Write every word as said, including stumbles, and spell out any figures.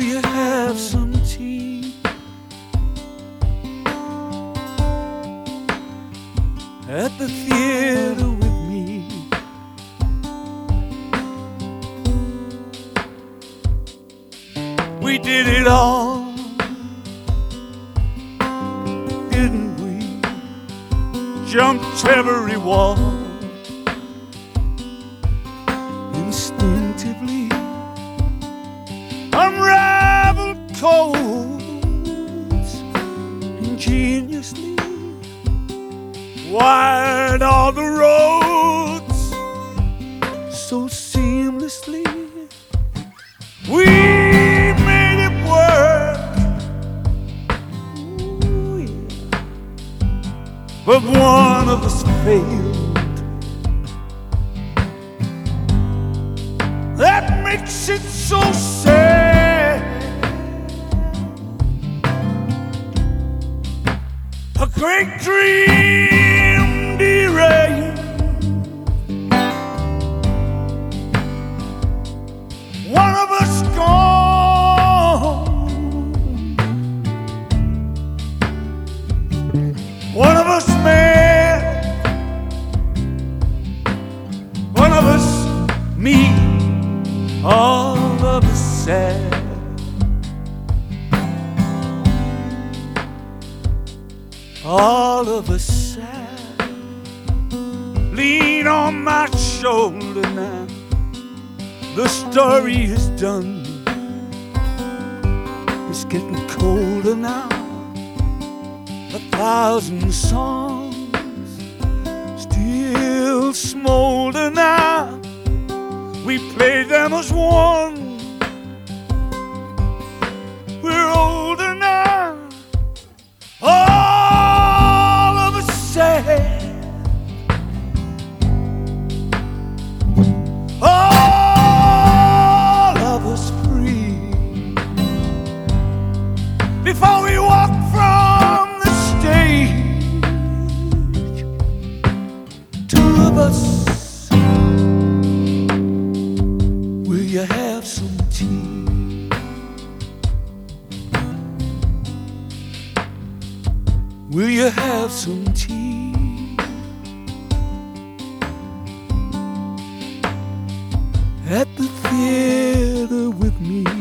you have some tea? At the theater with me. We did it all, didn't we? Jumped every wall instinctively, unraveled codes ingeniously, wired all the roads so seamlessly. We made it work, ooh, yeah. But one of us failed. That makes it so sad. A great dream derailed. One of us gone. One of us mad. One of us me. All of us sad. All of us sad. Lean on my shoulder now. The story is done. It's getting colder now. A thousand songs still smolder now. We play them as one. We're older now. All of us sad. All of us free. Before we walk from the stage, two of us. Will you have some tea? Will you have some tea? At the theater with me.